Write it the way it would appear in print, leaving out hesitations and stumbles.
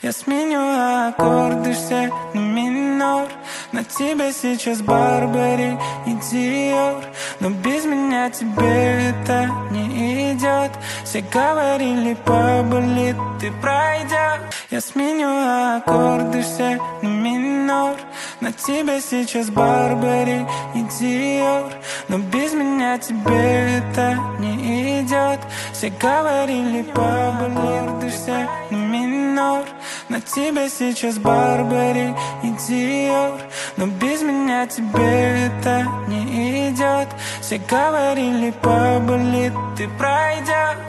Я сменю аккорды все на минор. На тебе сейчас Барбари и Диор, но без меня тебе это не идет. Все говорили, поболит, ты пройдешь. Я сменю аккорды все на минор. На тебе сейчас Барбари и Диор, но без меня тебе это не идет. Все говорили, поболит, все на минор. На тебе сейчас Барбари и Диор, но без меня тебе это не идет. Все говорили, поболит, ты пройдешь.